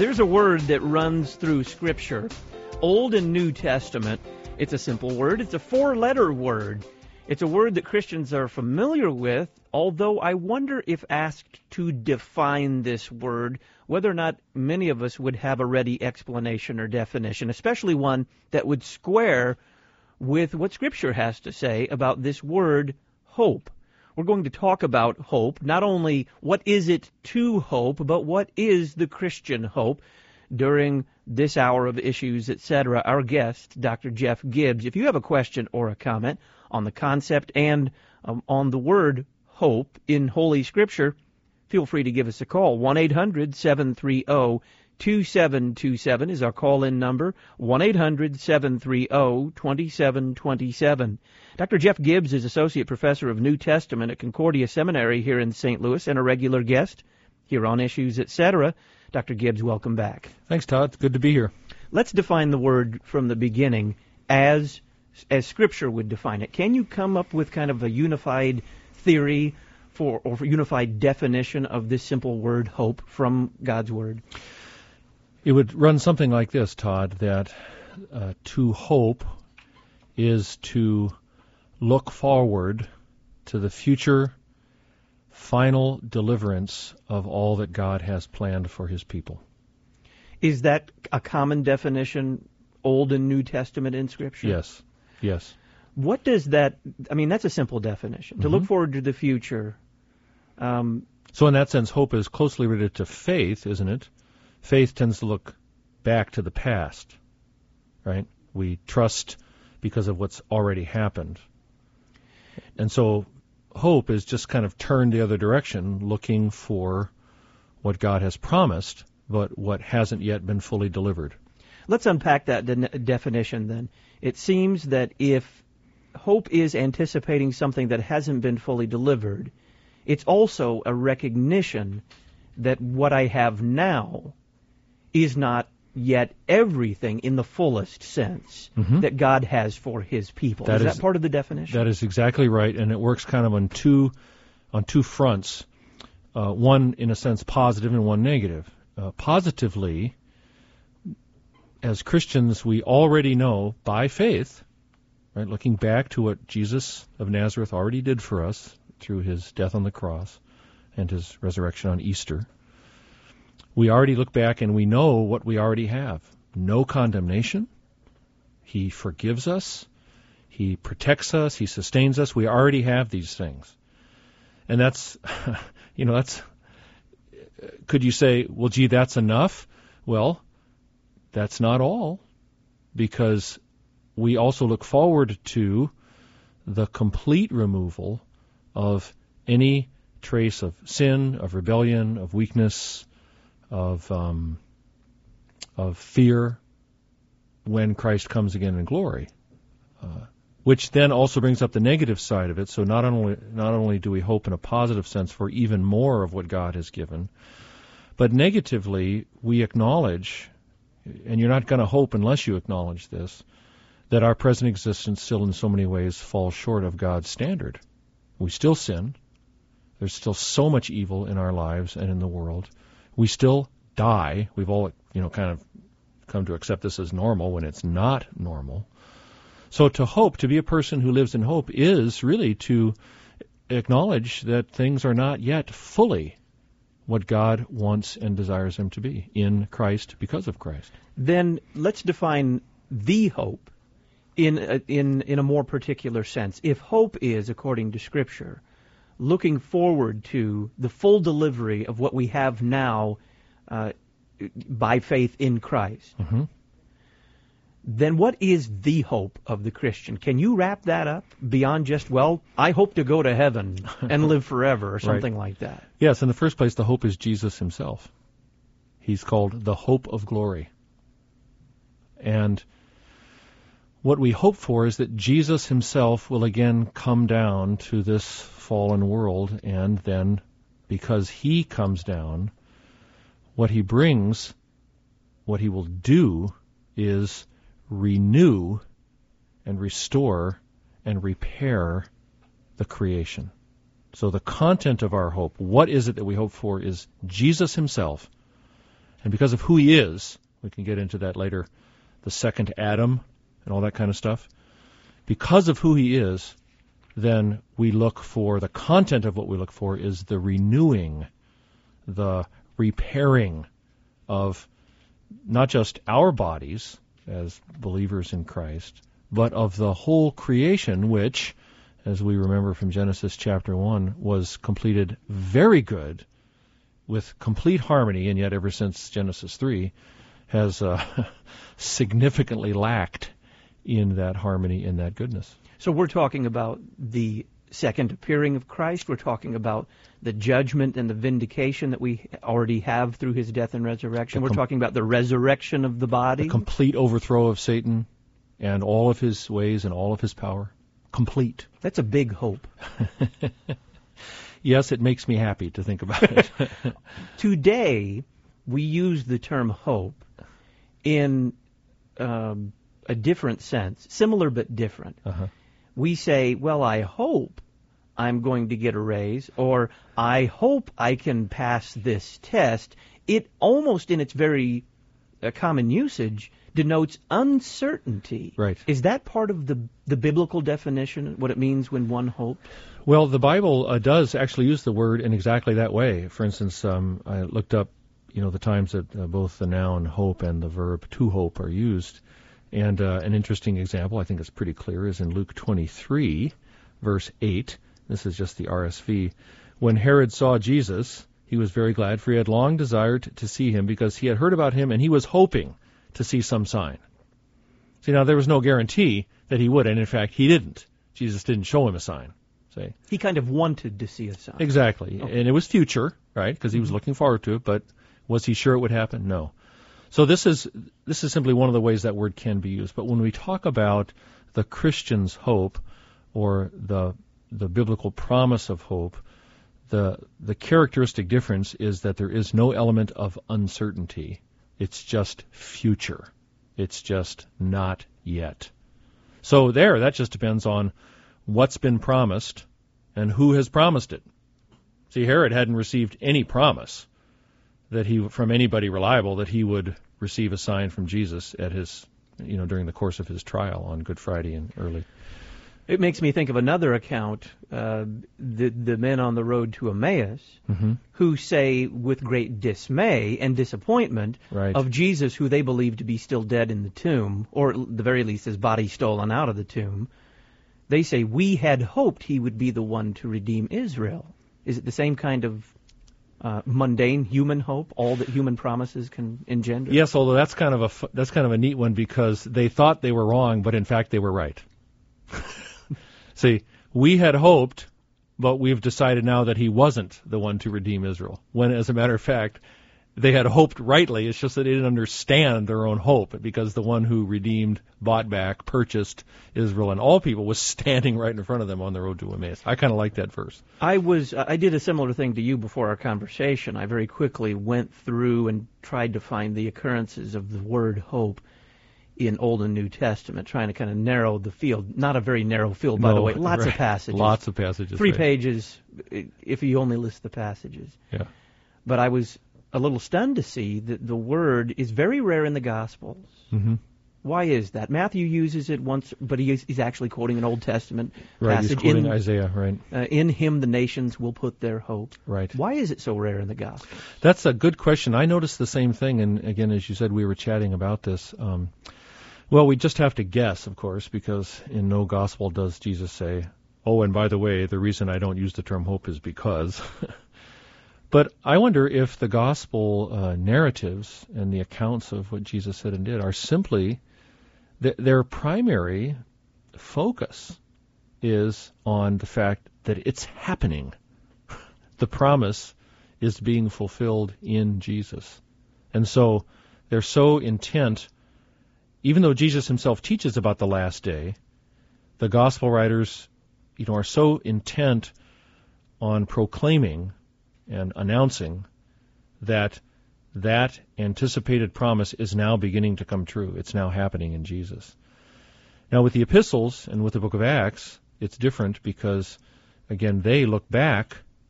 There's a word that runs through Scripture, Old and New Testament. It's a simple word. It's a four-letter word. It's a word that Christians are familiar with, although I wonder if asked to define this word, whether or not many of us would have a ready explanation or definition, especially one that would square with what Scripture has to say about this word, hope. We're going to talk about hope, not only what is it to hope, but what is the Christian hope during this hour of Issues, etc. Our guest, Dr. Jeff Gibbs. If you have a question or a comment on the concept and on the word hope in Holy Scripture, feel free to give us a call. 1-800-730-2727 is our call-in number, 1-800-730-2727. Dr. Jeff Gibbs is Associate Professor of New Testament at Concordia Seminary here in St. Louis and a regular guest here on Issues, etc. Dr. Gibbs, welcome back. Thanks, Todd. It's good to be here. Let's define the word from the beginning as Scripture would define it. Can you come up with kind of a unified theory or unified definition of this simple word, hope, from God's Word? It would run something like this, Todd, that to hope is to look forward to the future final deliverance of all that God has planned for His people. Is that a common definition, Old and New Testament in Scripture? Yes. What does that, that's a simple definition, to look forward to the future. So in that sense, hope is closely related to faith, isn't it? Faith tends to look back to the past, right? We trust because of what's already happened. And so hope is just kind of turned the other direction, looking for what God has promised, but what hasn't yet been fully delivered. Let's unpack that definition then. It seems that if hope is anticipating something that hasn't been fully delivered, it's also a recognition that what I have now is not yet everything in the fullest sense that God has for His people. Is that part of the definition? That is exactly right, and it works kind of on two fronts, one in a sense positive and one negative. Positively, as Christians, we already know by faith, right, looking back to what Jesus of Nazareth already did for us through His death on the cross and His resurrection on Easter, we already look back and we know what we already have. No condemnation. He forgives us. He protects us. He sustains us. We already have these things. And that's, could you say, well, gee, that's enough? Well, that's not all, because we also look forward to the complete removal of any trace of sin, of rebellion, of weakness, of fear when Christ comes again in glory, which then also brings up the negative side of it. So not only do we hope in a positive sense for even more of what God has given, but negatively we acknowledge, and you're not going to hope unless you acknowledge this, that our present existence still in so many ways falls short of God's standard. We still sin. There's still so much evil in our lives and in the world. We still die. We've all, kind of come to accept this as normal when it's not normal. So to hope, to be a person who lives in hope, is really to acknowledge that things are not yet fully what God wants and desires them to be in Christ because of Christ. Then let's define the hope in a more particular sense. If hope is, according to Scripture, looking forward to the full delivery of what we have now by faith in Christ, then what is the hope of the Christian? Can you wrap that up beyond just, well, I hope to go to heaven and live forever or something like that? Yes, in the first place, the hope is Jesus Himself. He's called the hope of glory. And what we hope for is that Jesus Himself will again come down to this fallen world, and then, because He comes down, what He brings, what He will do is renew and restore and repair the creation. So the content of our hope, what is it that we hope for, is Jesus Himself And because of who he is, we can get into that later, the second Adam and all that kind of stuff. Because of who he is, then we look for, the content of what we look for is the renewing, the repairing of not just our bodies as believers in Christ, but of the whole creation, which, as we remember from Genesis chapter 1, was completed very good, with complete harmony, and yet ever since Genesis 3, has significantly lacked in that harmony, in that goodness. So we're talking about the second appearing of Christ. We're talking about the judgment and the vindication that we already have through his death and resurrection. We're talking about the resurrection of the body. The complete overthrow of Satan and all of his ways and all of his power. Complete. That's a big hope. Yes, it makes me happy to think about it. Today, we use the term hope in a different sense, similar but different. Uh-huh. We say, well, I hope I'm going to get a raise, or I hope I can pass this test. It almost, in its very common usage, denotes uncertainty. Right. Is that part of the biblical definition, what it means when one hopes? Well, the Bible does actually use the word in exactly that way. For instance, I looked up, the times that both the noun hope and the verb to hope are used. And an interesting example, I think it's pretty clear, is in Luke 23, verse 8. This is just the RSV. When Herod saw Jesus, he was very glad, for he had long desired to see him, because he had heard about him, and he was hoping to see some sign. See, now there was no guarantee that he would, and in fact, he didn't. Jesus didn't show him a sign. See? He kind of wanted to see a sign. Exactly. Okay. And it was future, right? Because he was looking forward to it, but was he sure it would happen? No. So this is simply one of the ways that word can be used. But when we talk about the Christian's hope, or the biblical promise of hope, the characteristic difference is that there is no element of uncertainty. It's just future. It's just not yet. So that just depends on what's been promised and who has promised it. See, Herod hadn't received any promise that from anybody reliable that he would receive a sign from Jesus at his, during the course of his trial on Good Friday and early. It makes me think of another account, the men on the road to Emmaus, who say with great dismay and disappointment of Jesus, who they believe to be still dead in the tomb, or at the very least his body stolen out of the tomb. They say, we had hoped he would be the one to redeem Israel. Is it the same kind of mundane human hope, all that human promises can engender? Yes, although that's kind of a neat one, because they thought they were wrong, but in fact they were right. See, we had hoped, but we've decided now that he wasn't the one to redeem Israel. When, as a matter of fact, they had hoped rightly. It's just that they didn't understand their own hope, because the one who redeemed, bought back, purchased Israel and all people was standing right in front of them on the road to Emmaus. I kind of like that verse. I did a similar thing to you before our conversation. I very quickly went through and tried to find the occurrences of the word hope in Old and New Testament, trying to kind of narrow the field. Not a very narrow field, by the way. Lots of passages. Lots of passages. 3 pages, if you only list the passages. Yeah. But I was a little stunned to see that the word is very rare in the Gospels. Mm-hmm. Why is that? Matthew uses it once, but he's actually quoting an Old Testament passage. He's quoting Isaiah, right. In him the nations will put their hope. Right. Why is it so rare in the Gospels? That's a good question. I noticed the same thing, and again, as you said, we were chatting about this. Well, we just have to guess, of course, because in no Gospel does Jesus say, oh, and by the way, the reason I don't use the term hope is because... But I wonder if the gospel narratives and the accounts of what Jesus said and did are simply, their primary focus is on the fact that it's happening. The promise is being fulfilled in Jesus. And so they're so intent, even though Jesus himself teaches about the last day, the gospel writers, are so intent on proclaiming and announcing that anticipated promise is now beginning to come true. It's now happening in Jesus. Now, with the epistles and with the book of Acts, it's different because, again, they look back.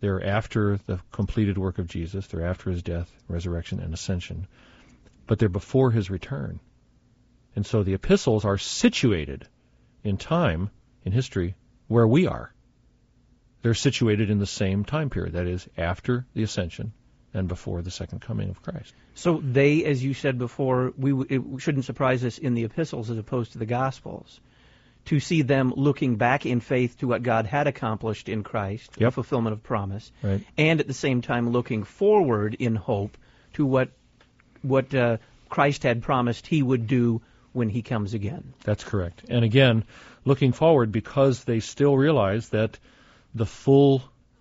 They're after the completed work of Jesus. They're after his death, resurrection, and ascension. But they're before his return. And so the epistles are situated in time, in history, where we are. They're situated in the same time period, that is, after the ascension and before the second coming of Christ. So they, as you said before, it shouldn't surprise us in the epistles as opposed to the Gospels, to see them looking back in faith to what God had accomplished in Christ, the fulfillment of promise, right, and at the same time looking forward in hope to what Christ had promised he would do when he comes again. That's correct. And again, looking forward because they still realize that the full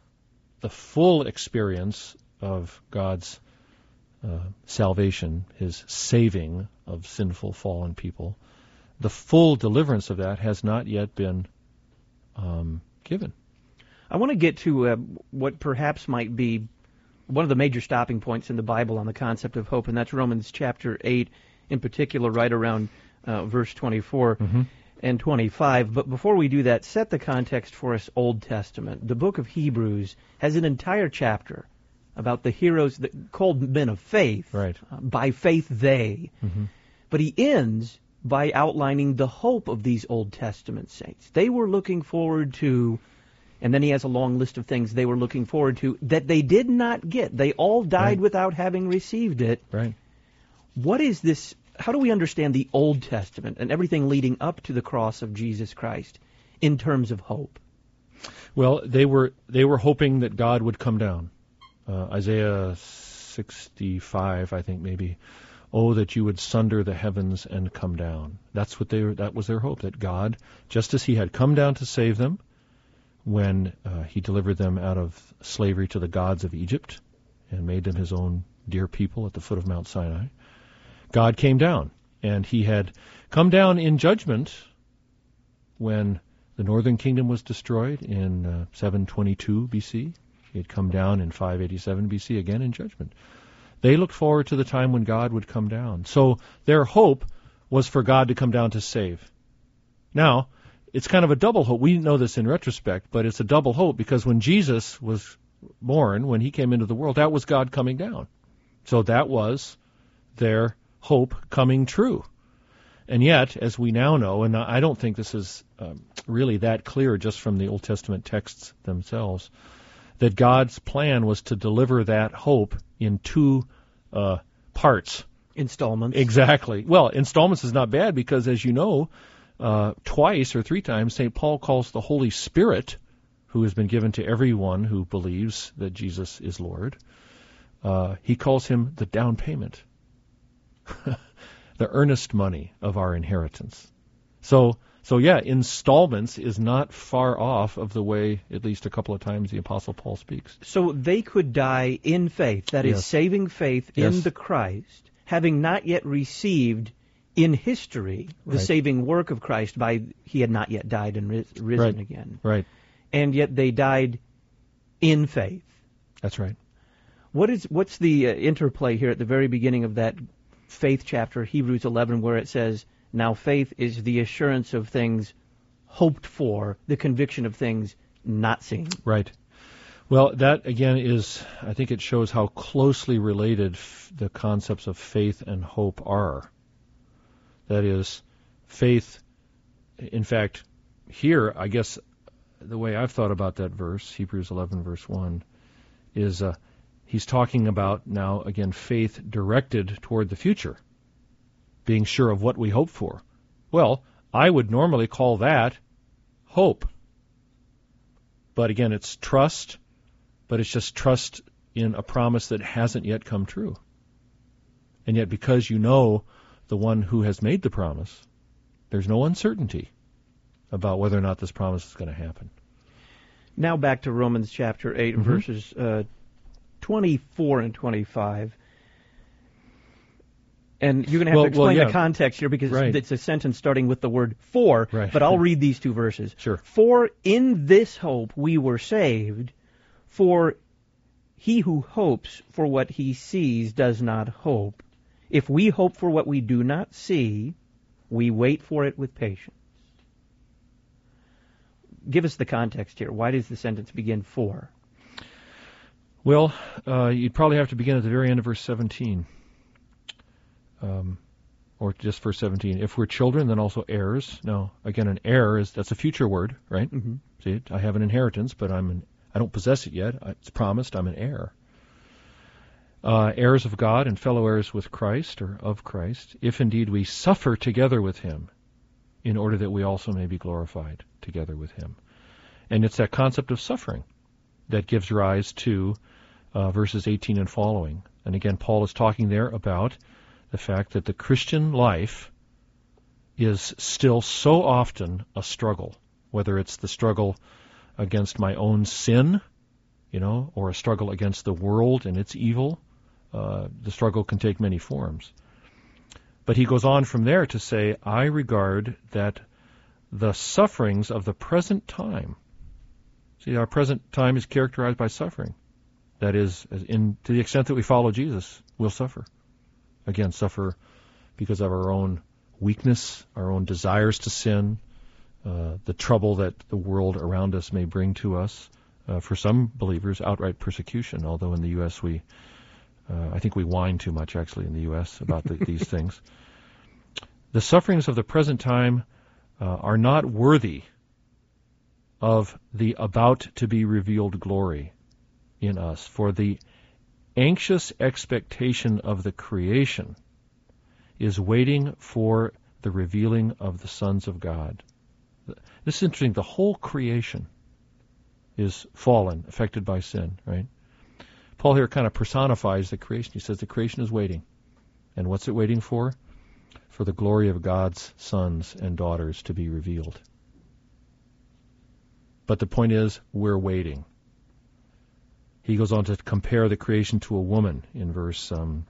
experience of God's salvation, his saving of sinful, fallen people, the full deliverance of that has not yet been given. I want to get to what perhaps might be one of the major stopping points in the Bible on the concept of hope, and that's Romans chapter 8, in particular, right around verse 24 and 25. But before we do that, set the context for us, Old Testament. The book of Hebrews has an entire chapter about the heroes called men of faith. Right. By faith they. But he ends by outlining the hope of these Old Testament saints. They were looking forward to, and then he has a long list of things they were looking forward to that they did not get. They all died without having received it. Right. What is this? How do we understand the Old Testament and everything leading up to the cross of Jesus Christ in terms of hope? Well, they were hoping that God would come down. Isaiah 65, I think maybe. Oh, that you would sunder the heavens and come down. That was their hope, that God, just as he had come down to save them when he delivered them out of slavery to the gods of Egypt and made them his own dear people at the foot of Mount Sinai, God came down, and he had come down in judgment when the northern kingdom was destroyed in 722 BC. He had come down in 587 BC again in judgment. They looked forward to the time when God would come down. So their hope was for God to come down to save. Now, it's kind of a double hope. We know this in retrospect, but it's a double hope because when Jesus was born, when he came into the world, that was God coming down. So that was their hope coming true. And yet, as we now know, and I don't think this is really that clear just from the Old Testament texts themselves, that God's plan was to deliver that hope in two parts. Installments. Exactly. Well, installments is not bad because, as you know, twice or three times, St. Paul calls the Holy Spirit, who has been given to everyone who believes that Jesus is Lord, he calls him the down payment, the earnest money of our inheritance. So yeah, installments is not far off of the way, at least a couple of times, the Apostle Paul speaks. So they could die in faith, that is, saving faith in the Christ, having not yet received in history the saving work of Christ he had not yet died and risen again. Right. And yet they died in faith. That's right. What's the interplay here at the very beginning of that faith chapter, Hebrews 11, where it says, now faith is the assurance of things hoped for, the conviction of things not seen. Right. Well, that, again, I think it shows how closely related the concepts of faith and hope are. That is, faith, in fact, here, I guess, the way I've thought about that verse, Hebrews 11, verse 1, is he's talking about, now, again, faith directed toward the future, being sure of what we hope for. Well, I would normally call that hope. But again, it's trust, but it's just trust in a promise that hasn't yet come true. And yet, because you know the one who has made the promise, there's no uncertainty about whether or not this promise is going to happen. Now back to Romans chapter 8, verses 24 and 25. And you're going to have to explain the context here because it's a sentence starting with the word for, but I'll read these two verses. Sure. For in this hope we were saved, for he who hopes for what he sees does not hope. If we hope for what we do not see, we wait for it with patience. Give us the context here. Why does the sentence begin for? Well, you'd probably have to begin at the very end of verse 17. Or just verse 17. If we're children, then also heirs. Now, again, an heir that's a future word, right? Mm-hmm. See, I have an inheritance, but I don't possess it yet. It's promised. I'm an heir. Heirs of God and fellow heirs with Christ, or of Christ, if indeed we suffer together with him, in order that we also may be glorified together with him. And it's that concept of suffering that gives rise to verses 18 and following. And again, Paul is talking there about the fact that the Christian life is still so often a struggle, whether it's the struggle against my own sin, or a struggle against the world and its evil. The struggle can take many forms. But he goes on from there to say, I regard that the sufferings of the present time, see, our present time is characterized by suffering. That is, to the extent that we follow Jesus, we'll suffer. Again, suffer because of our own weakness, our own desires to sin, the trouble that the world around us may bring to us. For some believers, outright persecution, although in the U.S. I think we whine too much, actually, in the U.S. about these things. The sufferings of the present time are not worthy of the about-to-be-revealed glory in us, for the anxious expectation of the creation is waiting for the revealing of the sons of God. This is interesting. The whole creation is fallen, affected by sin, right? Paul here kind of personifies the creation. He says the creation is waiting. And what's it waiting for? For the glory of God's sons and daughters to be revealed. But the point is, we're waiting. He goes on to compare the creation to a woman in verse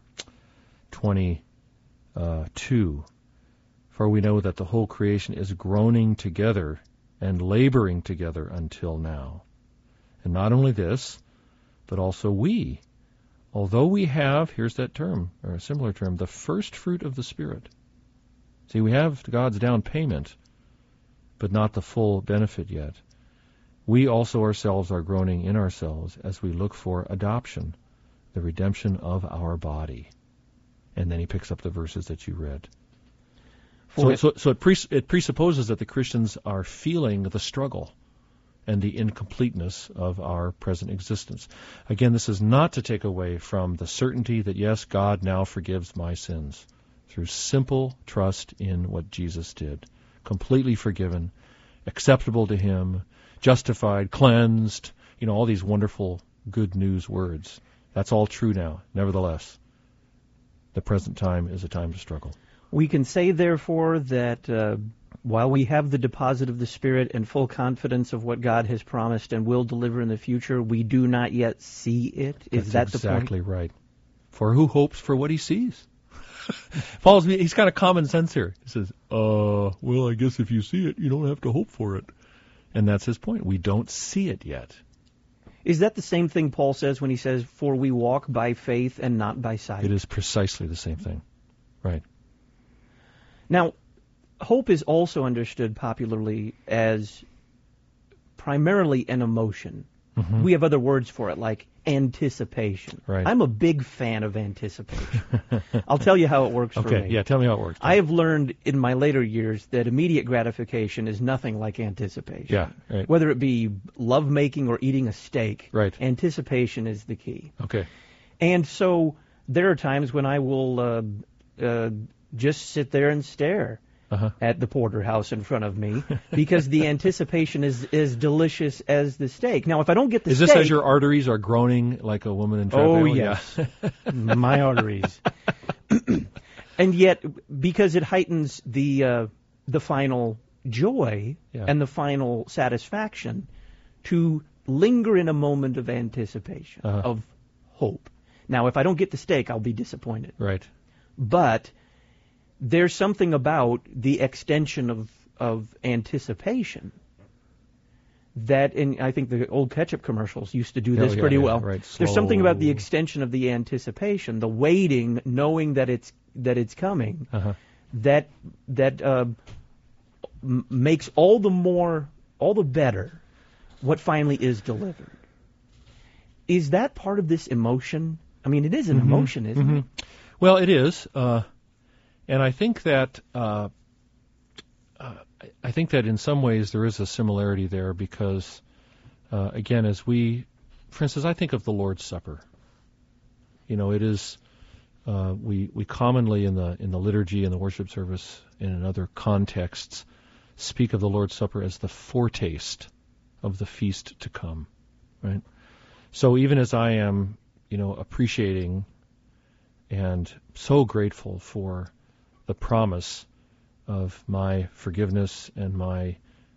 22. For we know that the whole creation is groaning together and laboring together until now. And not only this, but also we, although we have, here's that term, or a similar term, the first fruit of the Spirit. See, we have God's down payment, but not the full benefit yet. We also ourselves are groaning in ourselves as we look for adoption, the redemption of our body. And then he picks up the verses that you read. So it presupposes that the Christians are feeling the struggle and the incompleteness of our present existence. Again, this is not to take away from the certainty that, yes, God now forgives my sins through simple trust in what Jesus did. Completely forgiven, acceptable to him, justified, cleansed, all these wonderful good news words. That's all true now. Nevertheless, the present time is a time to struggle. We can say, therefore, that while we have the deposit of the Spirit and full confidence of what God has promised and will deliver in the future, we do not yet see it. Is that the point? Exactly right. For who hopes for what he sees? He's kind of common sense here. He says, well, I guess if you see it, you don't have to hope for it. And that's his point. We don't see it yet. Is that the same thing Paul says when he says, for we walk by faith and not by sight? It is precisely the same thing. Right. Now, hope is also understood popularly as primarily an emotion. Mm-hmm. We have other words for it, like anticipation. Right. I'm a big fan of anticipation. I'll tell you how it works for me. Okay, yeah, tell me how it works. I have learned in my later years that immediate gratification is nothing like anticipation. Yeah, right. Whether it be lovemaking or eating a steak, right. Anticipation is the key. Okay. And so there are times when I will just sit there and stare at the porterhouse in front of me because the anticipation is as delicious as the steak. Now, if I don't get the steak... Is this as your arteries are groaning like a woman in travail? Oh, yes. Yeah. My arteries. And yet, because it heightens the final joy and the final satisfaction, to linger in a moment of anticipation, of hope. Now, if I don't get the steak, I'll be disappointed. Right. But there's something about the extension of anticipation that, and I think the old ketchup commercials used to do this pretty well. Right. There's something about the extension of the anticipation, the waiting, knowing that it's coming, that makes all the better what finally is delivered. Is that part of this emotion? I mean, it is an emotion, isn't it? Well, it is, and I think that in some ways there is a similarity there because, again, for instance, I think of the Lord's Supper. You know, it is we commonly in the liturgy and the worship service and in other contexts speak of the Lord's Supper as the foretaste of the feast to come, right? So even as I am, appreciating and so grateful for the promise of my forgiveness and my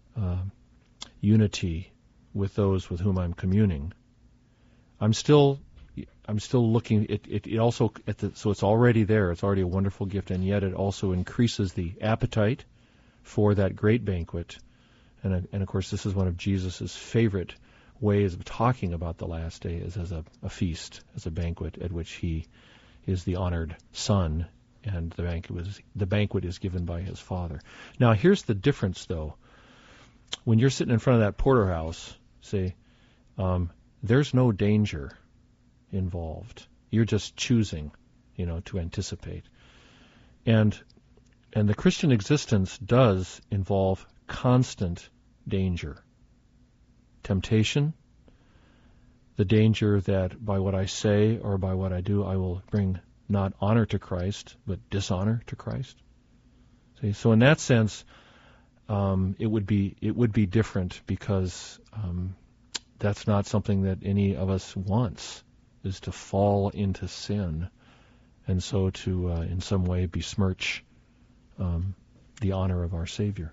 unity with those with whom I'm communing, I'm still looking. It also so it's already there. It's already a wonderful gift, and yet it also increases the appetite for that great banquet. And of course, this is one of Jesus' favorite ways of talking about the last day, is as a feast, as a banquet at which he is the honored Son, and the banquet is given by his Father. Now, here's the difference, though. When you're sitting in front of that porterhouse, say, there's no danger involved. You're just choosing, to anticipate. And the Christian existence does involve constant danger. Temptation, the danger that by what I say or by what I do, I will bring not honor to Christ, but dishonor to Christ. See, so in that sense, it would be different because that's not something that any of us wants, is to fall into sin, and so to in some way besmirch the honor of our Savior.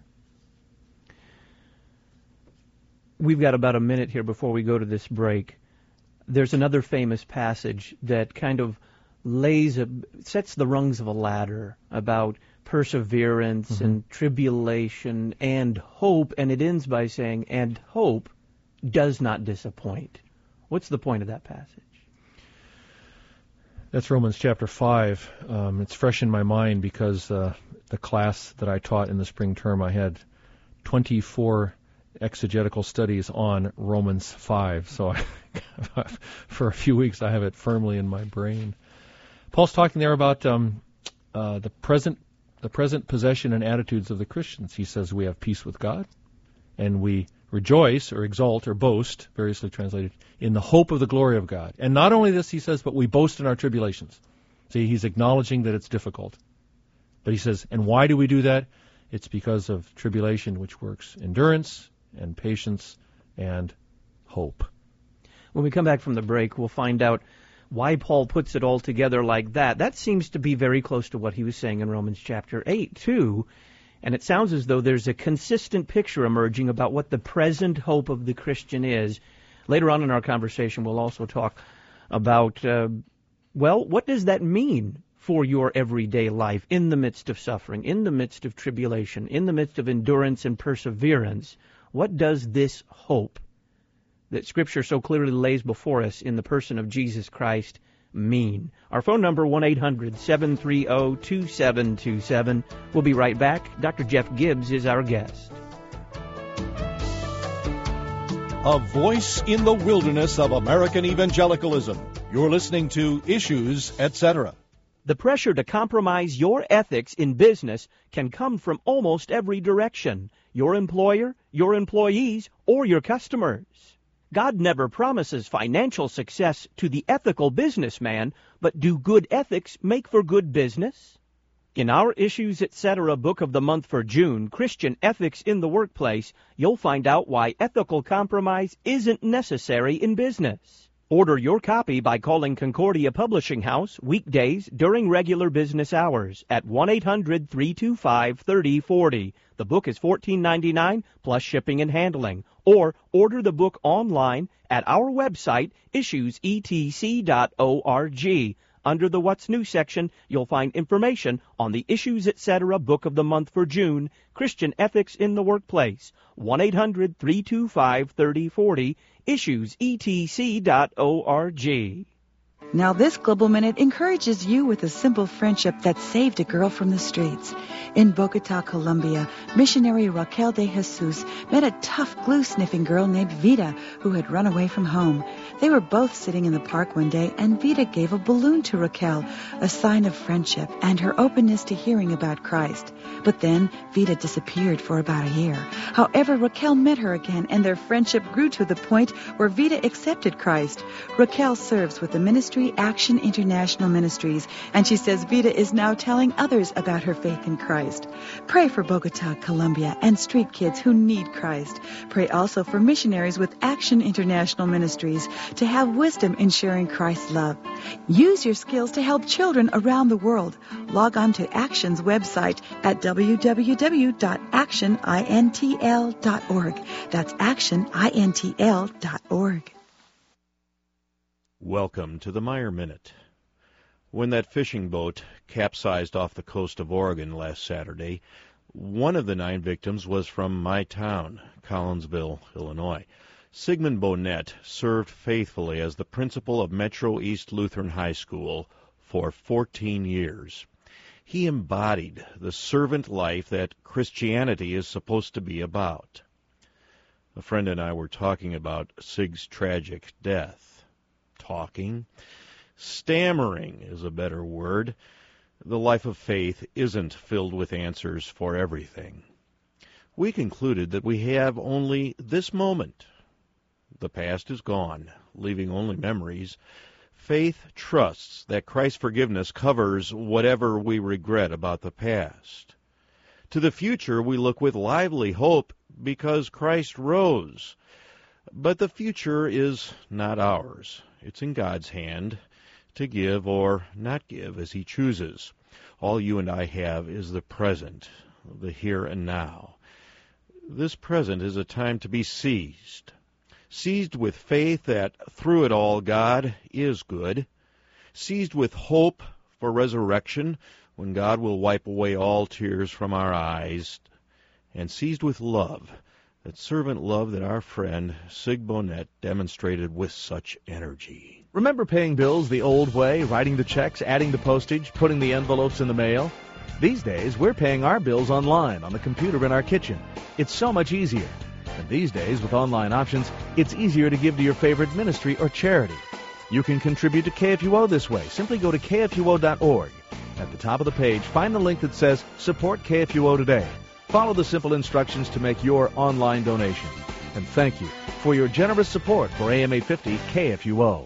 We've got about a minute here before we go to this break. There's another famous passage that kind of sets the rungs of a ladder about perseverance and tribulation and hope, and it ends by saying, and hope does not disappoint. What's the point of that passage? That's Romans chapter 5. It's fresh in my mind because the class that I taught in the spring term, I had 24 exegetical studies on Romans 5. So for a few weeks I have it firmly in my brain. Paul's talking there about the present possession and attitudes of the Christians. He says we have peace with God, and we rejoice or exult or boast, variously translated, in the hope of the glory of God. And not only this, he says, but we boast in our tribulations. See, he's acknowledging that it's difficult. But he says, and why do we do that? It's because of tribulation, which works endurance and patience and hope. When we come back from the break, we'll find out why Paul puts it all together like that. That seems to be very close to what he was saying in Romans chapter 8, too. And it sounds as though there's a consistent picture emerging about what the present hope of the Christian is. Later on in our conversation, we'll also talk about, what does that mean for your everyday life in the midst of suffering, in the midst of tribulation, in the midst of endurance and perseverance? What does this hope that Scripture so clearly lays before us in the person of Jesus Christ mean? Our phone number, 1-800-730-2727. We'll be right back. Dr. Jeff Gibbs is our guest. A voice in the wilderness of American evangelicalism. You're listening to Issues, Etc. The pressure to compromise your ethics in business can come from almost every direction: your employer, your employees, or your customers. God never promises financial success to the ethical businessman, but do good ethics make for good business? In our Issues Etc. book of the month for June, Christian Ethics in the Workplace, you'll find out why ethical compromise isn't necessary in business. Order your copy by calling Concordia Publishing House weekdays during regular business hours at 1-800-325-3040. The book is $14.99 plus shipping and handling. Or order the book online at our website, issuesetc.org. Under the What's New section, you'll find information on the Issues Etc. book of the month for June, Christian Ethics in the Workplace. 1-800-325-3040, issuesetc.org. Now this Global Minute encourages you with a simple friendship that saved a girl from the streets. In Bogota, Colombia, missionary Raquel de Jesus met a tough glue-sniffing girl named Vida who had run away from home. They were both sitting in the park one day, and Vida gave a balloon to Raquel, a sign of friendship and her openness to hearing about Christ. But then Vida disappeared for about a year. However, Raquel met her again, and their friendship grew to the point where Vida accepted Christ. Raquel serves with the ministry Action International Ministries, and she says Vida is now telling others about her faith in Christ. Pray for Bogota, Colombia, and street kids who need Christ. Pray also for missionaries with Action International Ministries to have wisdom in sharing Christ's love. Use your skills to help children around the world. Log on to Action's website at www.actionintl.org. That's actionintl.org. Welcome to the Meyer Minute. When that fishing boat capsized off the coast of Oregon last Saturday, one of the 9 victims was from my town, Collinsville, Illinois. Sigmund Bonnet served faithfully as the principal of Metro East Lutheran High School for 14 years. He embodied the servant life that Christianity is supposed to be about. A friend and I were talking about Sig's tragic death. Stammering is a better word. The life of faith isn't filled with answers for everything. We concluded that we have only this moment. The past is gone, leaving only memories. Faith trusts that Christ's forgiveness covers whatever we regret about the past. To the future we look with lively hope because Christ rose. But the future is not ours. It's in God's hand to give or not give as He chooses. All you and I have is the present, the here and now. This present is a time to be seized with faith that through it all God is good, seized with hope for resurrection when God will wipe away all tears from our eyes, and seized with love, that servant love that our friend Sig Bonnet demonstrated with such energy. Remember paying bills the old way, writing the checks, adding the postage, putting the envelopes in the mail? These days, we're paying our bills online on the computer in our kitchen. It's so much easier. And these days, with online options, it's easier to give to your favorite ministry or charity. You can contribute to KFUO this way. Simply go to kfuo.org. At the top of the page, find the link that says Support KFUO Today. Follow the simple instructions to make your online donation. And thank you for your generous support for AM 850 KFUO.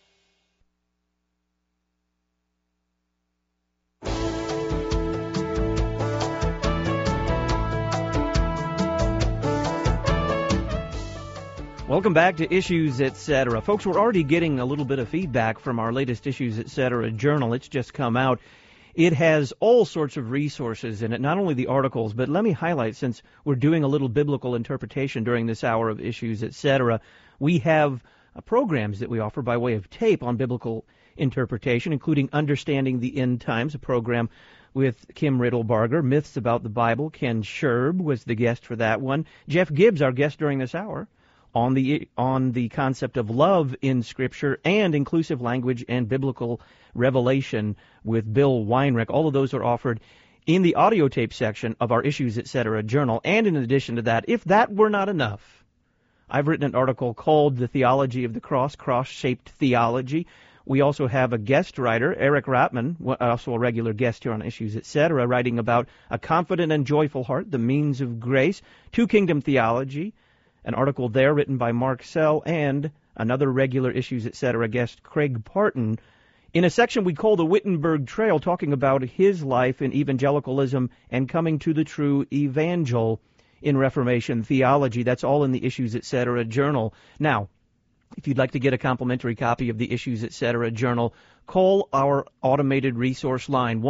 Welcome back to Issues, Etc. Folks, we're already getting a little bit of feedback from our latest Issues, Etc. journal. It's just come out. It has all sorts of resources in it, not only the articles, but let me highlight, since we're doing a little biblical interpretation during this hour of Issues, Etc., we have programs that we offer by way of tape on biblical interpretation, including Understanding the End Times, a program with Kim Riddle-Barger, Myths About the Bible. Ken Sherb was the guest for that one. Jeff Gibbs, our guest during this hour, on the concept of love in Scripture and inclusive language and biblical revelation with Bill Weinrich. All of those are offered in the audio tape section of our Issues, Etc. journal. And in addition to that, if that were not enough, I've written an article called The Theology of the Cross, Cross-Shaped Theology. We also have a guest writer, Eric Ratman, also a regular guest here on Issues, Etc., writing about A Confident and Joyful Heart, The Means of Grace, Two Kingdom Theology, an article there written by Mark Sell, and another regular Issues, Etc. guest, Craig Parton, in a section we call the Wittenberg Trail, talking about his life in evangelicalism and coming to the true evangel in Reformation theology. That's all in the Issues, Etc. journal. Now, if you'd like to get a complimentary copy of the Issues, Etc. journal, call our automated resource line,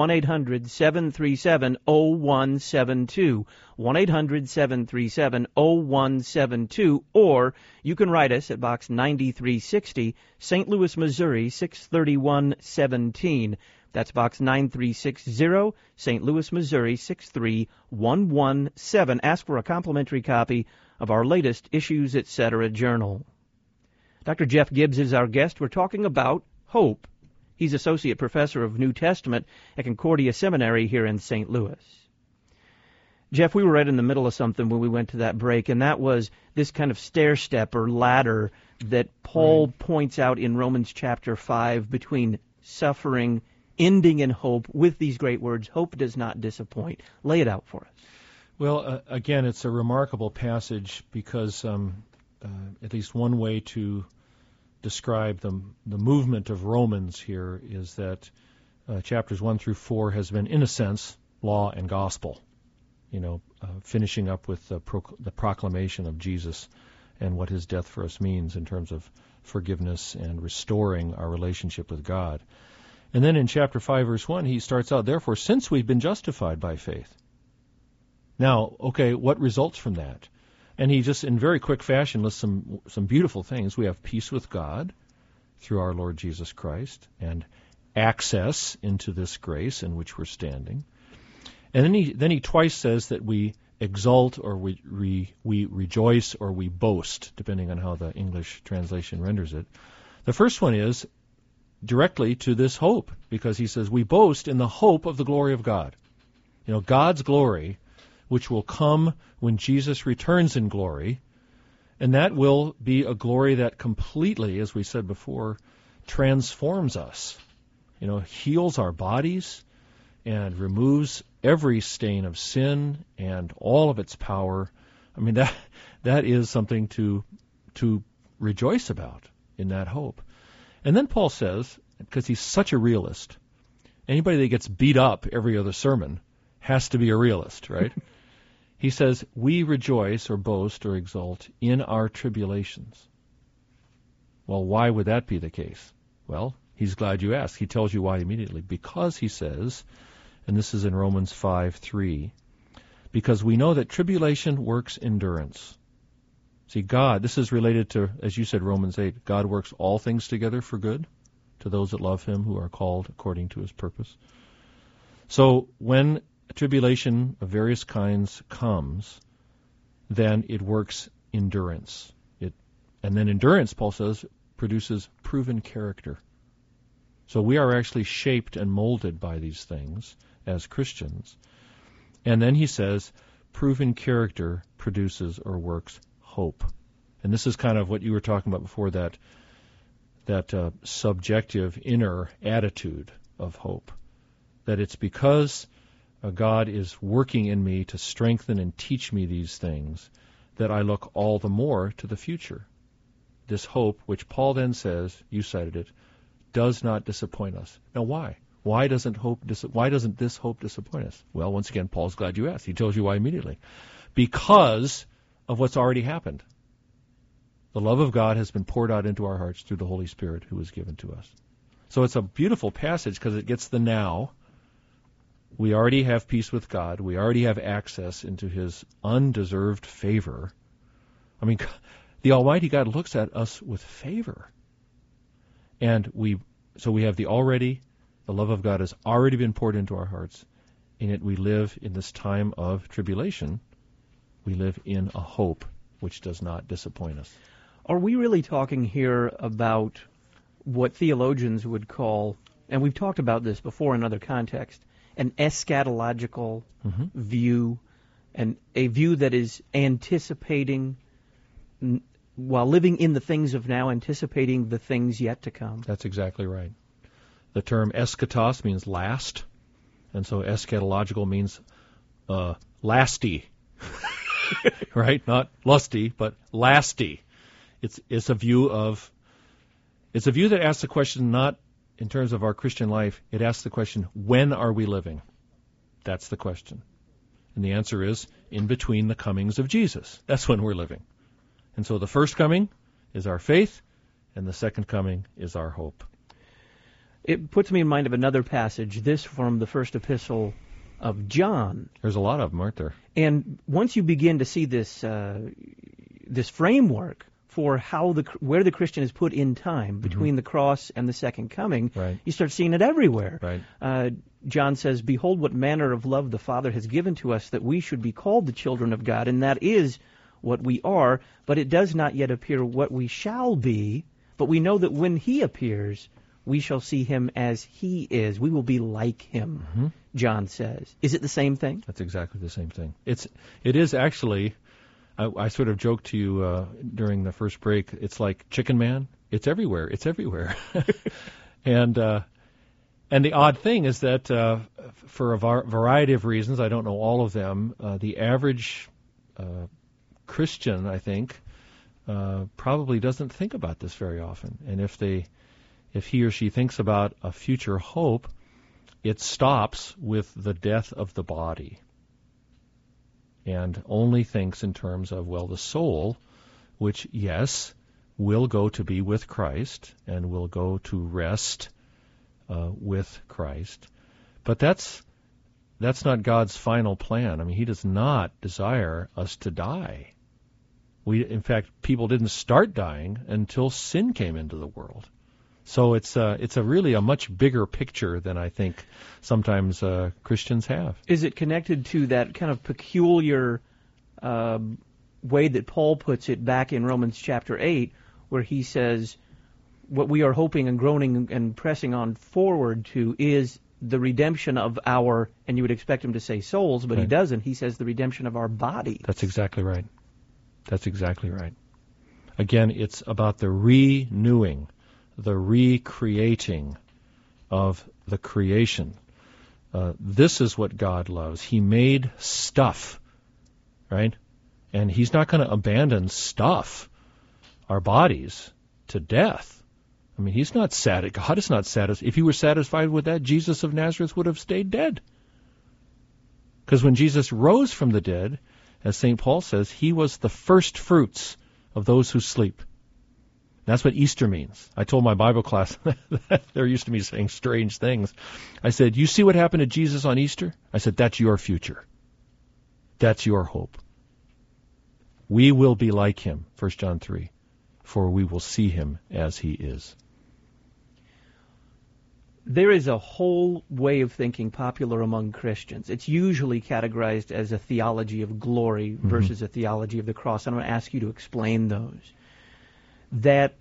1-800-737-0172, 1-800-737-0172, or you can write us at Box 9360, St. Louis, Missouri, 63117. That's Box 9360, St. Louis, Missouri, 63117. Ask for a complimentary copy of our latest Issues, Etc. journal. Dr. Jeff Gibbs is our guest. We're talking about hope He's associate professor of New Testament at Concordia Seminary here in St. Louis. Jeff, we were right in the middle of something when we went to that break, and that was this kind of stair-step or ladder that Paul points out in Romans chapter 5 between suffering, ending in hope, with these great words, hope does not disappoint. Lay it out for us. Well, again, it's a remarkable passage because at least one way to describe the movement of Romans here is that chapters 1 through 4 has been, in a sense, law and gospel. Finishing up with the proclamation of Jesus and what his death for us means in terms of forgiveness and restoring our relationship with God. And then in chapter 5, verse 1, he starts out, therefore, since we've been justified by faith. Now, okay, what results from that? And he just, in very quick fashion, lists some beautiful things. We have peace with God through our Lord Jesus Christ and access into this grace in which we're standing. And then he twice says that we exult or we rejoice or we boast, depending on how the English translation renders it. The first one is directly to this hope, because he says we boast in the hope of the glory of God. God's glory, which will come when Jesus returns in glory, and that will be a glory that completely, as we said before, transforms us, heals our bodies and removes every stain of sin and all of its power. I mean, that is something to rejoice about in that hope. And then Paul says, because he's such a realist, anybody that gets beat up every other sermon has to be a realist, right? He says, we rejoice or boast or exult in our tribulations. Well, why would that be the case? Well, he's glad you asked. He tells you why immediately. Because, he says, and this is in Romans 5:3, because we know that tribulation works endurance. See, God, this is related to, as you said, Romans 8, God works all things together for good to those that love him, who are called according to his purpose. So when tribulation of various kinds comes, then it works endurance. And then endurance, Paul says, produces proven character. So we are actually shaped and molded by these things as Christians. And then he says, proven character produces or works hope. And this is kind of what you were talking about before, that subjective inner attitude of hope. That it's because God is working in me to strengthen and teach me these things that I look all the more to the future. This hope, which Paul then says, you cited it, does not disappoint us. Now why? Why doesn't this hope disappoint us? Well, once again, Paul's glad you asked. He tells you why immediately. Because of what's already happened. The love of God has been poured out into our hearts through the Holy Spirit who was given to us. So it's a beautiful passage because it gets the now. We already have peace with God. We already have access into his undeserved favor. I mean, the Almighty God looks at us with favor. And we have the already, the love of God has already been poured into our hearts. And yet we live in this time of tribulation. We live in a hope which does not disappoint us. Are we really talking here about what theologians would call, and we've talked about this before in other contexts, an eschatological view, and a view that is anticipating, while living in the things of now, anticipating the things yet to come? That's exactly right. The term eschatos means last, and so eschatological means lasty, right? Not lusty, but lasty. It's a view that asks the question not in terms of our Christian life. It asks the question, when are we living? That's the question. And the answer is, in between the comings of Jesus. That's when we're living. And so the first coming is our faith, and the second coming is our hope. It puts me in mind of another passage, this from the first epistle of John. There's a lot of them, aren't there? And once you begin to see this framework for where the Christian is put in time between the cross and the second coming, right, you start seeing it everywhere. Right. John says, "Behold, what manner of love the Father has given to us, that we should be called the children of God, and that is what we are. But it does not yet appear what we shall be. But we know that when He appears, we shall see him as he is. We will be like him, John says. Is it the same thing? That's exactly the same thing. It is actually, I sort of joked to you during the first break, it's like Chicken Man. It's everywhere. It's everywhere. And the odd thing is that for a variety of reasons, I don't know all of them, the average Christian, I think, probably doesn't think about this very often. And if he or she thinks about a future hope, it stops with the death of the body and only thinks in terms of, well, the soul, which, yes, will go to be with Christ and will go to rest with Christ. But that's not God's final plan. I mean, he does not desire us to die. In fact, people didn't start dying until sin came into the world. So it's really a much bigger picture than I think sometimes Christians have. Is it connected to that kind of peculiar way that Paul puts it back in Romans chapter 8, where he says what we are hoping and groaning and pressing on forward to is the redemption of our, and you would expect him to say souls, but right. He doesn't. He says the redemption of our bodies. That's exactly right. That's exactly right. Again, it's about the renewing, the recreating of the creation. This is what God loves. He made stuff, right? And he's not going to abandon stuff, our bodies, to death. I mean, he's not sad. God is not satisfied. If he were satisfied with that, Jesus of Nazareth would have stayed dead. Because when Jesus rose from the dead, as St. Paul says, he was the first fruits of those who sleep. That's what Easter means. I told my Bible class, they're used to me saying strange things. I said, you see what happened to Jesus on Easter? I said, that's your future. That's your hope. We will be like him, 1 John 3, for we will see him as he is. There is a whole way of thinking popular among Christians. It's usually categorized as a theology of glory versus a theology of the cross. I'm going to ask you to explain those. That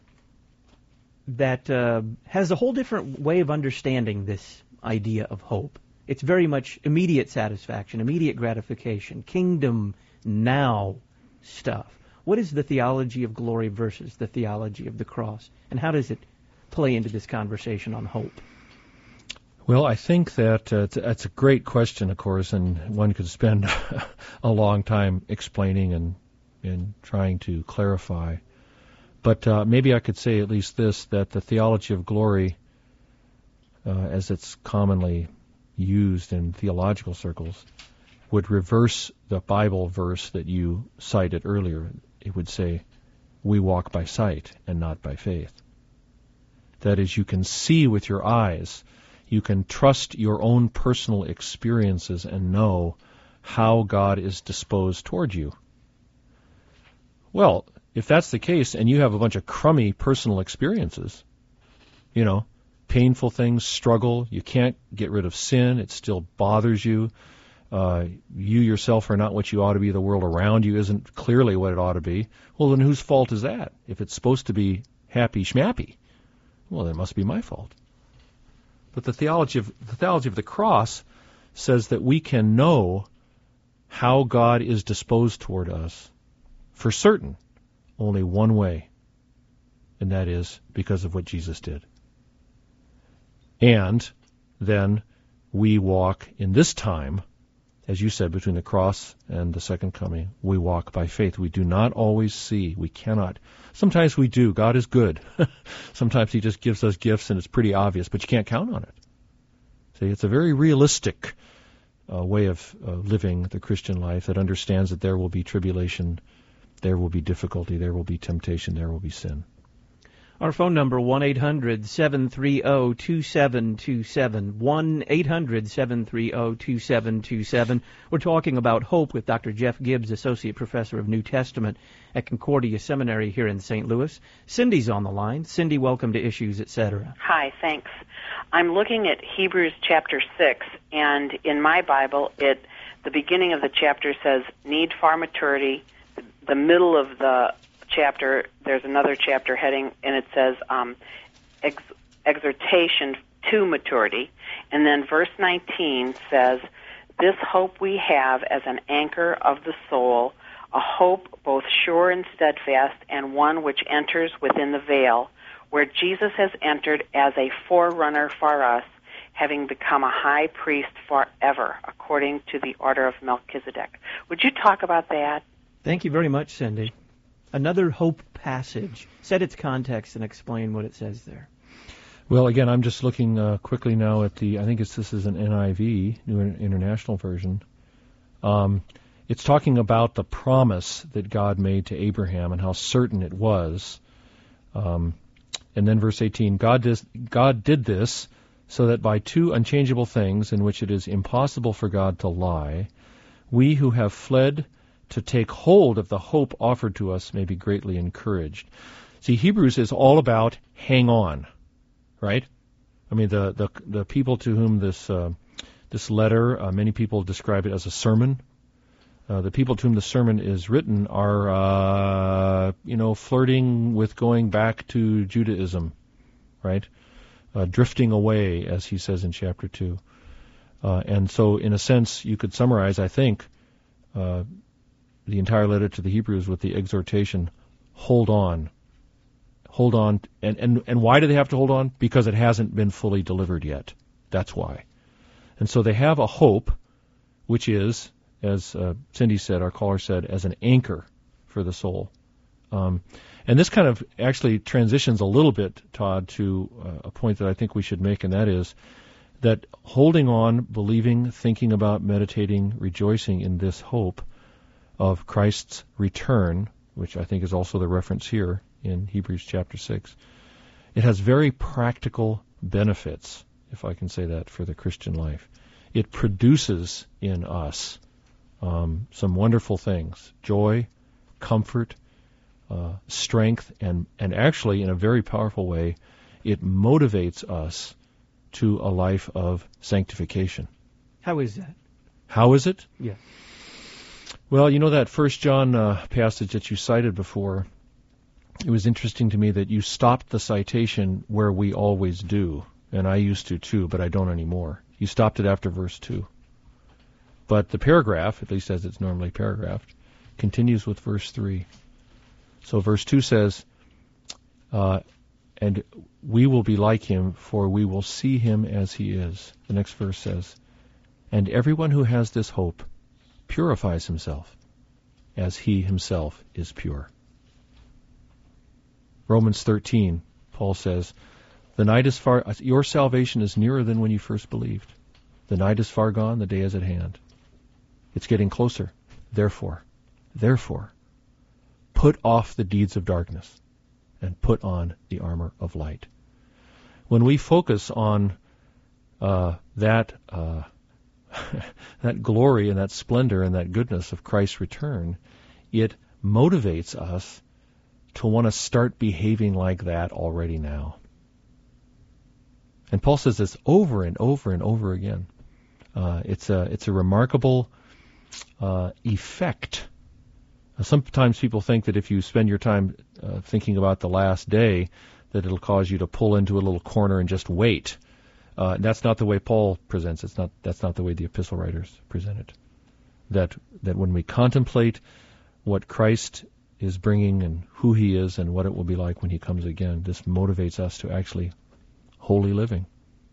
has a whole different way of understanding this idea of hope. It's very much immediate satisfaction, immediate gratification, kingdom now stuff. What is the theology of glory versus the theology of the cross? And how does it play into this conversation on hope? Well, I think that it's a great question, of course, and one could spend a long time explaining and trying to clarify. But maybe I could say at least this, that the theology of glory, as it's commonly used in theological circles, would reverse the Bible verse that you cited earlier. It would say, we walk by sight and not by faith. That is, you can see with your eyes, you can trust your own personal experiences and know how God is disposed toward you. Well, if that's the case and you have a bunch of crummy personal experiences, painful things, struggle, you can't get rid of sin, it still bothers you, you yourself are not what you ought to be, the world around you isn't clearly what it ought to be, well, then whose fault is that? If it's supposed to be happy schmappy, well, then it must be my fault. But the theology of the cross says that we can know how God is disposed toward us for certain only one way, and that is because of what Jesus did. And then we walk in this time, as you said, between the cross and the second coming, we walk by faith. We do not always see. We cannot. Sometimes we do. God is good. Sometimes he just gives us gifts and it's pretty obvious, but you can't count on it. See, it's a very realistic way of living the Christian life that understands that there will be tribulation, there will be difficulty, there will be temptation, there will be sin. Our phone number, 1-800-730-2727, 1-800-730-2727. We're talking about hope with Dr. Jeff Gibbs, Associate Professor of New Testament at Concordia Seminary here in St. Louis. Cindy's on the line. Cindy, welcome to Issues, Etc. Hi, thanks. I'm looking at Hebrews chapter 6, and in my Bible, the beginning of the chapter says, need for maturity. The middle of the chapter, there's another chapter heading, and it says, exhortation to maturity. And then verse 19 says, this hope we have as an anchor of the soul, a hope both sure and steadfast, and one which enters within the veil, where Jesus has entered as a forerunner for us, having become a high priest forever, according to the order of Melchizedek. Would you talk about that? Thank you very much, Cindy. Another hope passage. Set its context and explain what it says there. Well, again, I'm just looking quickly now at I think this is an NIV, New International Version. It's talking about the promise that God made to Abraham and how certain it was. And then verse 18, God did this so that by two unchangeable things in which it is impossible for God to lie, we who have fled to take hold of the hope offered to us may be greatly encouraged. See, Hebrews is all about hang on, right? I mean, the people to whom this letter, many people describe it as a sermon. The people to whom the sermon is written are, flirting with going back to Judaism, right? Drifting away, as he says in chapter 2. And so, in a sense, you could summarize, I think, the entire letter to the Hebrews with the exhortation, hold on. Hold on. And why do they have to hold on? Because it hasn't been fully delivered yet. That's why. And so they have a hope, which is, as Cindy said, our caller said, as an anchor for the soul. And this kind of actually transitions a little bit, Todd, to a point that I think we should make, and that is that holding on, believing, thinking about, meditating, rejoicing in this hope of Christ's return, which I think is also the reference here in Hebrews chapter 6, it has very practical benefits, if I can say that, for the Christian life. It produces in us some wonderful things: joy, comfort, strength, and actually, in a very powerful way, it motivates us to a life of sanctification. How is that? How is it? Yeah. Well, you know that 1 John passage that you cited before, it was interesting to me that you stopped the citation where we always do, and I used to too, but I don't anymore. You stopped it after verse 2. But the paragraph, at least as it's normally paragraphed, continues with verse 3. So verse 2 says, and we will be like him, for we will see him as he is. The next verse says, and everyone who has this hope purifies himself as he himself is pure. Romans 13, Paul says, the night is far, your salvation is nearer than when you first believed. The night is far gone, the day is at hand. It's getting closer. Therefore, put off the deeds of darkness and put on the armor of light. When we focus on that glory and that splendor and that goodness of Christ's return, it motivates us to want to start behaving like that already now. And Paul says this over and over and over again. It's a remarkable effect. Sometimes people think that if you spend your time thinking about the last day, that it'll cause you to pull into a little corner and just wait. That's not the way Paul presents it. That's not the way the epistle writers present it. That when we contemplate what Christ is bringing and who he is and what it will be like when he comes again, this motivates us to actually holy living.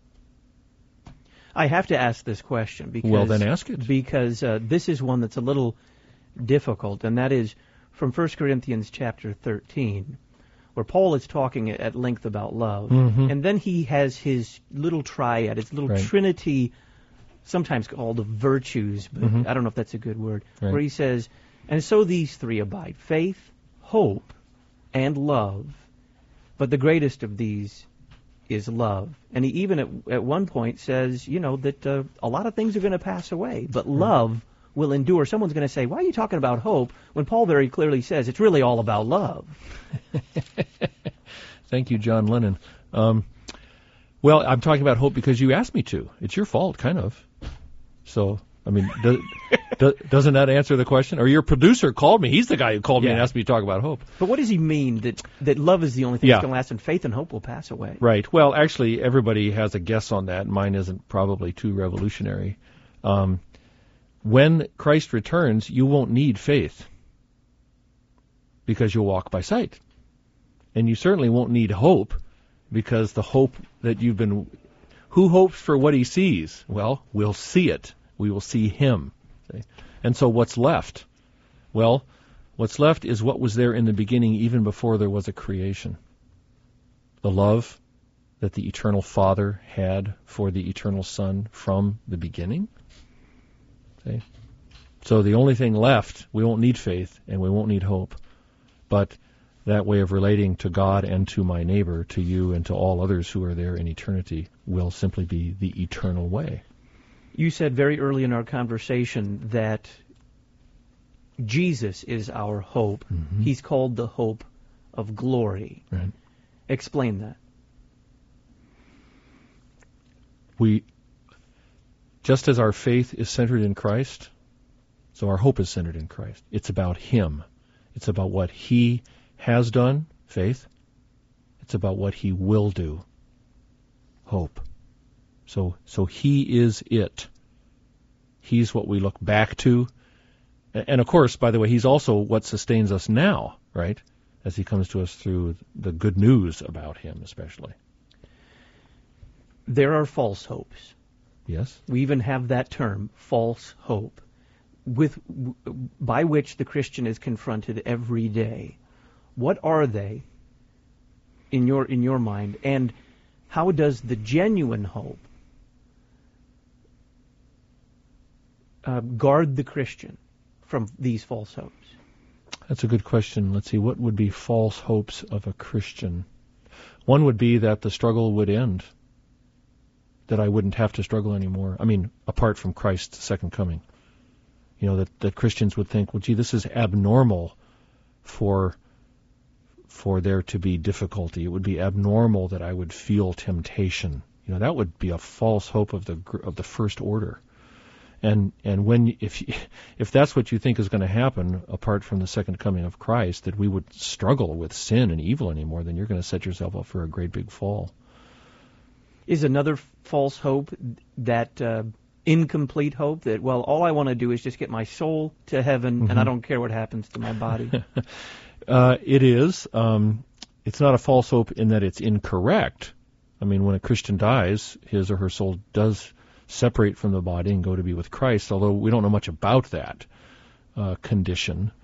I have to ask this question because well, then ask it. Because this is one that's a little difficult, and that is from 1 Corinthians chapter 13, where Paul is talking at length about love, and then he has his little triad, his little trinity, sometimes called the virtues, but I don't know if that's a good word, where he says, and so these three abide, faith, hope, and love, but the greatest of these is love. And he even at one point says, that a lot of things are going to pass away, but love will endure. Someone's going to say, why are you talking about hope when Paul very clearly says it's really all about love? Thank you, John Lennon. Well, I'm talking about hope because you asked me to. It's your fault, kind of. So I mean, doesn't that answer the question? Or your producer called me. He's the guy who called me and asked me to talk about hope. But what does he mean that love is the only thing that's going to last and faith and hope will pass away? Right. Well, actually, everybody has a guess on that. Mine isn't probably too revolutionary. When Christ returns, you won't need faith because you'll walk by sight. And you certainly won't need hope because the hope that you've been... Who hopes for what he sees? Well, we'll see it. We will see him. See? And so what's left? Well, what's left is what was there in the beginning even before there was a creation. The love that the eternal Father had for the eternal Son from the beginning. See? So the only thing left, we won't need faith and we won't need hope. But that way of relating to God and to my neighbor, to you and to all others who are there in eternity, will simply be the eternal way. You said very early in our conversation that Jesus is our hope. Mm-hmm. He's called the hope of glory. Right. Explain that. Just as our faith is centered in Christ, so our hope is centered in Christ. It's about him. It's about what he has done, faith. It's about what he will do, hope. So he is it. He's what we look back to. And of course, by the way, he's also what sustains us now, right? As he comes to us through the good news about him, especially. There are false hopes. Yes. We even have that term, false hope, by which the Christian is confronted every day. What are they in your mind, and how does the genuine hope guard the Christian from these false hopes? That's a good question. Let's see, what would be false hopes of a Christian? One would be that the struggle would end, that I wouldn't have to struggle anymore. I mean, apart from Christ's second coming. You know, that Christians would think, well, gee, this is abnormal for there to be difficulty. It would be abnormal that I would feel temptation. You know, that would be a false hope of the first order. And if that's what you think is going to happen, apart from the second coming of Christ, that we would struggle with sin and evil anymore, then you're going to set yourself up for a great big fall. Is another false hope that incomplete hope that, well, all I want to do is just get my soul to heaven, mm-hmm. and I don't care what happens to my body? It is. It's not a false hope in that it's incorrect. I mean, when a Christian dies, his or her soul does separate from the body and go to be with Christ, although we don't know much about that condition.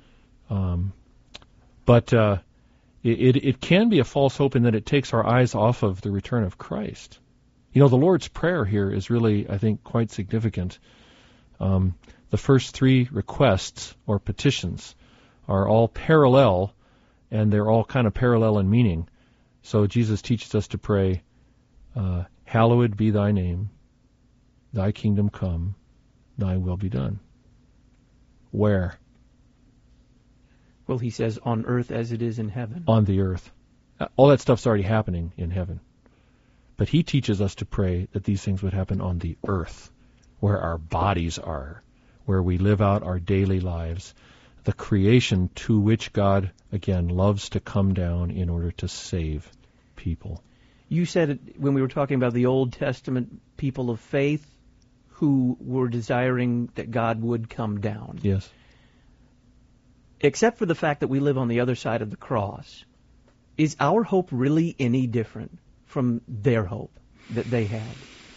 But it can be a false hope in that it takes our eyes off of the return of Christ. You know, the Lord's Prayer here is really, I think, quite significant. The first three requests or petitions are all parallel, and they're all kind of parallel in meaning. So Jesus teaches us to pray, hallowed be thy name, thy kingdom come, thy will be done. Where? Well, he says, on earth as it is in heaven. On the earth. All that stuff's already happening in heaven. But he teaches us to pray that these things would happen on the earth, where our bodies are, where we live out our daily lives, the creation to which God, again, loves to come down in order to save people. You said it when we were talking about the Old Testament people of faith who were desiring that God would come down. Yes. Except for the fact that we live on the other side of the cross, is our hope really any different from their hope that they had?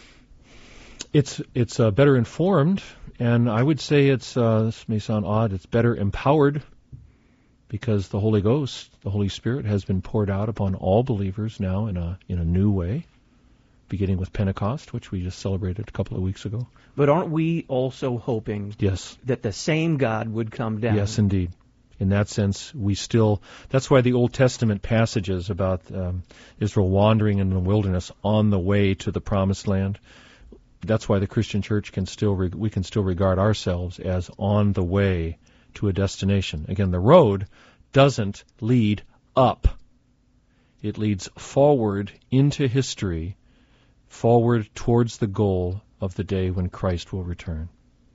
It's better informed, and I would say it's, this may sound odd, it's better empowered, because the Holy Ghost, the Holy Spirit, has been poured out upon all believers now in a new way, beginning with Pentecost, which we just celebrated a couple of weeks ago. But aren't we also hoping that the same God would come down? Yes, indeed. In that sense, that's why the Old Testament passages about Israel wandering in the wilderness on the way to the Promised Land, that's why the Christian church we can still regard ourselves as on the way to a destination. Again, the road doesn't lead up. It leads forward into history, forward towards the goal of the day when Christ will return.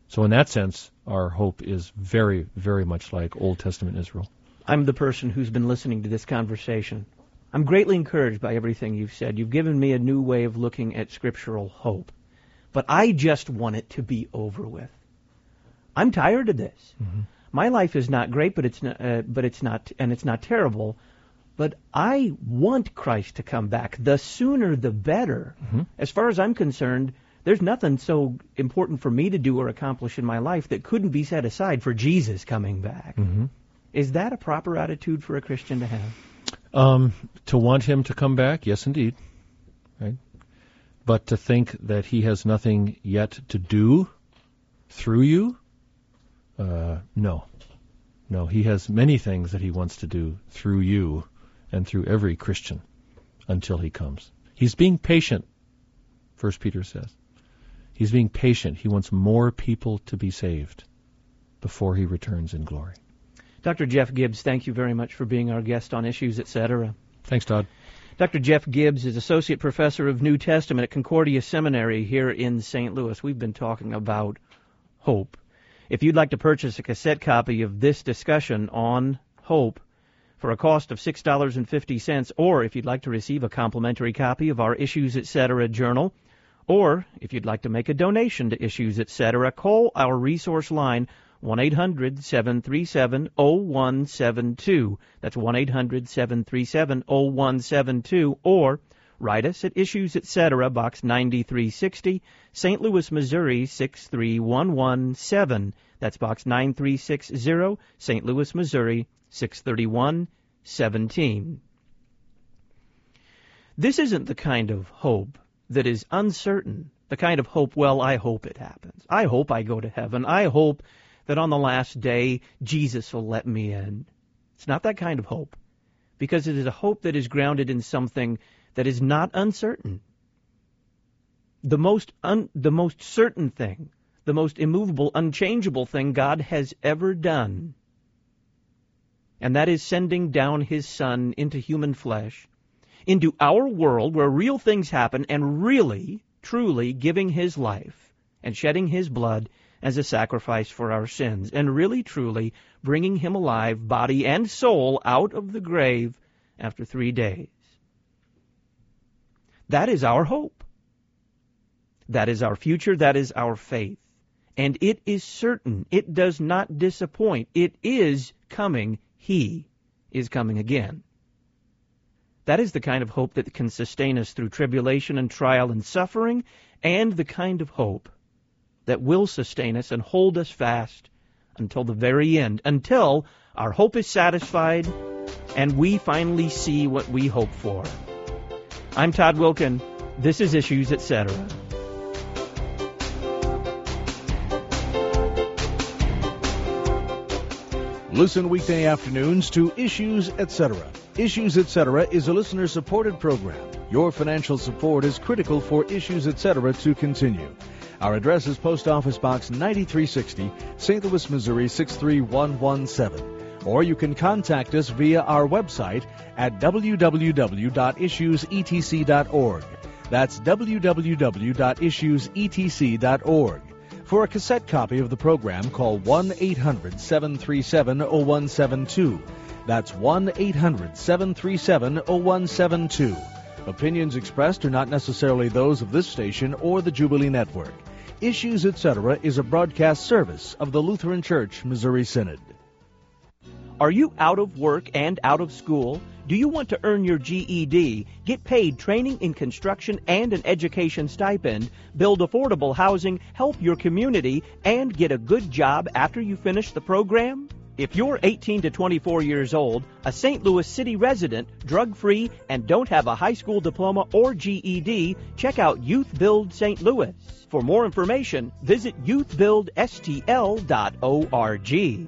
So in that sense, our hope is very, very much like Old Testament Israel. I'm the person who's been listening to this conversation. I'm greatly encouraged by everything you've said. You've given me a new way of looking at scriptural hope. But I just want it to be over with. I'm tired of this. Mm-hmm. My life is not great, but it's not terrible. But I want Christ to come back. The sooner, the better. Mm-hmm. As far as I'm concerned, there's nothing so important for me to do or accomplish in my life that couldn't be set aside for Jesus coming back. Mm-hmm. Is that a proper attitude for a Christian to have? To want him to come back, yes, indeed. Right? But to think that he has nothing yet to do through you, no. No, he has many things that he wants to do through you and through every Christian until he comes. He's being patient, 1 Peter says. He's being patient. He wants more people to be saved before he returns in glory. Dr. Jeff Gibbs, thank you very much for being our guest on Issues, Etc. Thanks, Todd. Dr. Jeff Gibbs is Associate Professor of New Testament at Concordia Seminary here in St. Louis. We've been talking about hope. If you'd like to purchase a cassette copy of this discussion on hope for a cost of $6.50, or if you'd like to receive a complimentary copy of our Issues, Etc. journal, or if you'd like to make a donation to Issues, Etc., call our resource line 1-800-737-0172. That's 1-800-737-0172, or write us at Issues, Etc., Box 9360, St. Louis, Missouri 63117. That's Box 9360, St. Louis, Missouri 63117. This isn't the kind of hope that is uncertain, the kind of hope, well, I hope it happens. I hope I go to heaven. I hope that on the last day Jesus will let me in. It's not that kind of hope, because it is a hope that is grounded in something that is not uncertain. The most certain thing, the most immovable, unchangeable thing God has ever done, and that is sending down his Son into human flesh, into our world where real things happen, and really, truly giving his life and shedding his blood as a sacrifice for our sins, and really, truly bringing him alive, body and soul, out of the grave after 3 days. That is our hope. That is our future. That is our faith. And it is certain. It does not disappoint. It is coming. He is coming again. That is the kind of hope that can sustain us through tribulation and trial and suffering, and the kind of hope that will sustain us and hold us fast until the very end, until our hope is satisfied and we finally see what we hope for. I'm Todd Wilkin. This is Issues, Etc. Listen weekday afternoons to Issues, Etc. Issues, Etc. is a listener-supported program. Your financial support is critical for Issues, Etc. to continue. Our address is Post Office Box 9360, St. Louis, Missouri 63117. Or you can contact us via our website at www.issuesetc.org. That's www.issuesetc.org. For a cassette copy of the program, call 1-800-737-0172. That's 1-800-737-0172. Opinions expressed are not necessarily those of this station or the Jubilee Network. Issues, Etc. is a broadcast service of the Lutheran Church Missouri Synod. Are you out of work and out of school? Do you want to earn your GED, get paid training in construction and an education stipend, build affordable housing, help your community, and get a good job after you finish the program? If you're 18 to 24 years old, a St. Louis City resident, drug-free, and don't have a high school diploma or GED, check out Youth Build St. Louis. For more information, visit youthbuildstl.org.